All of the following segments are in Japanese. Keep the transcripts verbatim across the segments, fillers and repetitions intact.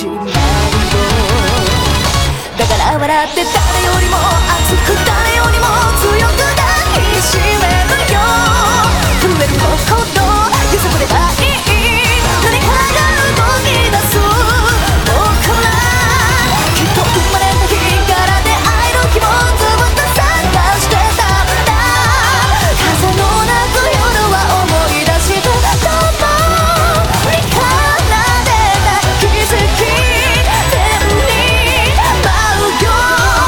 始まるよ。だから笑って誰よりも熱く誰よりも強く抱きしめるよ。震える心揺さぶればいい、何かが動き出す。僕らきっと生まれた日から出会える気持ちずっと探してたんだ。風の鳴く夜は思い出してたのに奏でた奇跡天に舞うよ。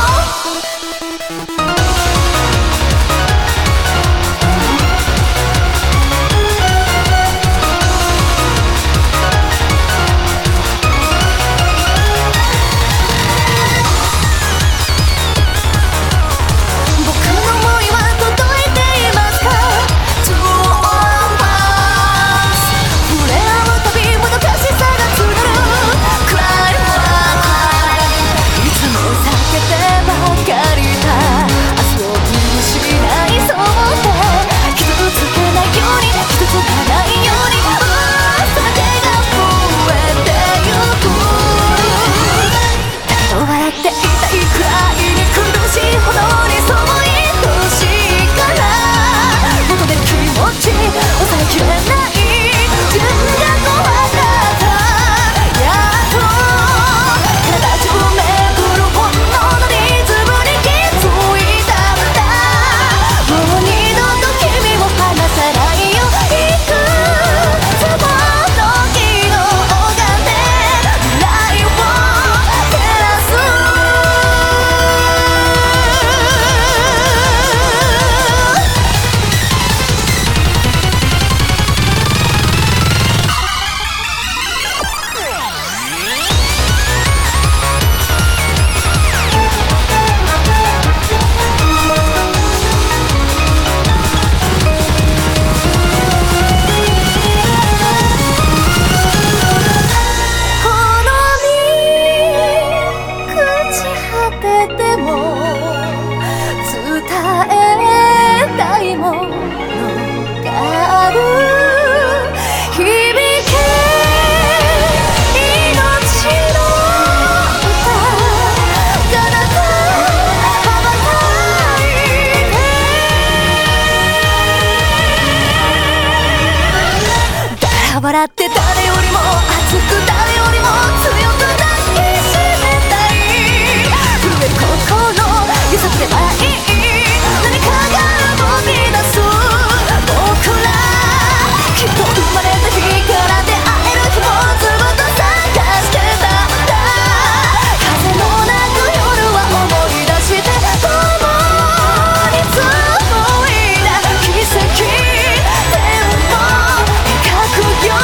笑って誰よりも熱く誰よりも強く抱きしめたい。震える心揺さぶればいい、何かが動き出す。僕らきっと生まれた日から出会える日もずっと探してたんだ。風の鳴く夜は思い出して共に紡いだ奇跡天を描くよ。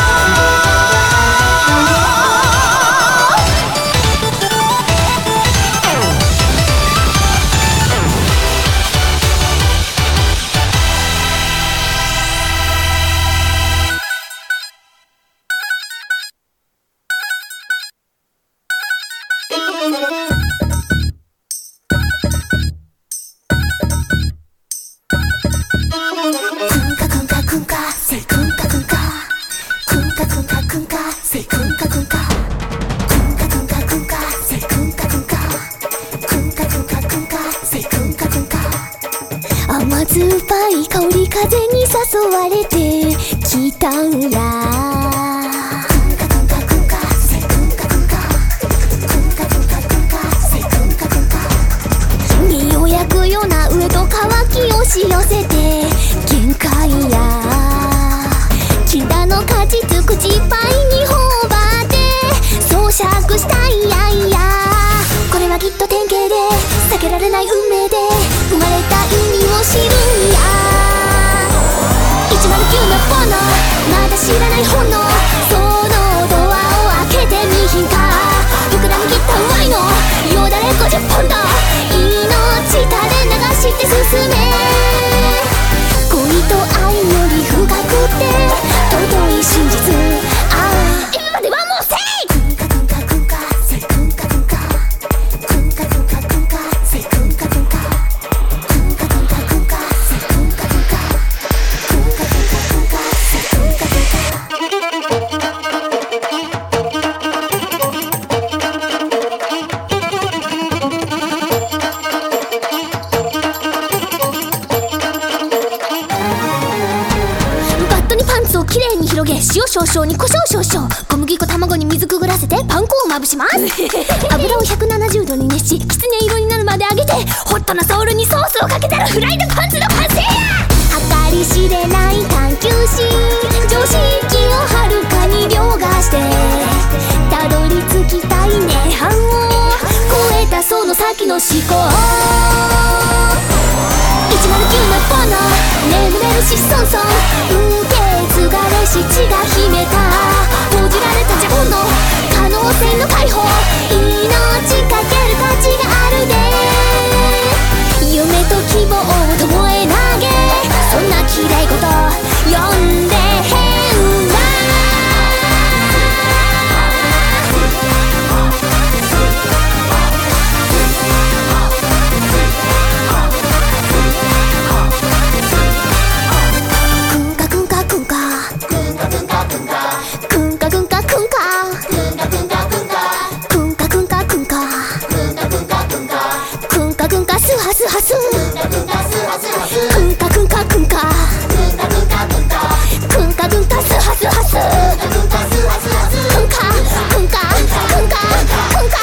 甘酸っぱい香り風に誘われてきたんや。身を焼くような上と乾き押し寄せて限界や。木田の果実口いっぱいに頬張って咀嚼したいやいや。これはきっと典型で避けられない運命で生まれた意味を知るんや。いちまるきゅうの炎、まだ知らない炎、そのドアを開けてみひんか。僕らに切ったワイのよだれごじゅっぽんだ。命垂れ流して進め。今て塩少々に胡椒少々、小麦粉卵に水くぐらせてパン粉をまぶします油をひゃくななじゅうどに熱し、きつね色になるまで揚げて、ホットなソウルにソースをかけたらフライドパンツの完成や。計り知れない探求心、常識をはるかに凌駕して、たどり着きたい涅槃を超えたその先の思考。いちまるきゅうのボノ、眠れるしソンソン、受け継がれし血が秘めた、報じられた自分の可能性の解放、命かける価値があるで。夢と希望を共へ投げ、そんな綺麗事呼んで変な。くんかくんかくんかくんかくんかくんかくんかくんかくんかくんかくんかくんかくんかくんかくんかくんかくんかスハスハスくんかくんかくんかくんかくんかくんかくんかくんかスハスハスくんかくんかくんかくんかくんかくんか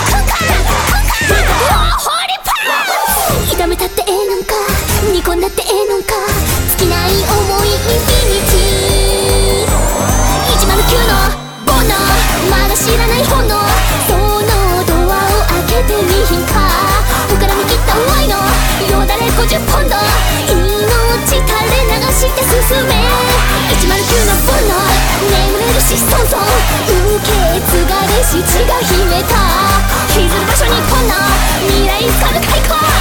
ホーリーパン。炒めたってええのんか、煮込んだってええのんか、尽きない思いインフィニティ。いちまるきゅうのボノ、まだ知らない炎、そのドアを開けてみひんか。膨らみきったワイのよだれごじゅっポンド、命垂れ流して進め。いちまるきゅうのボノ、眠れるしソンソン、受け継がれし血が秘めた、引きずる場所にこんな未来つかむ開口。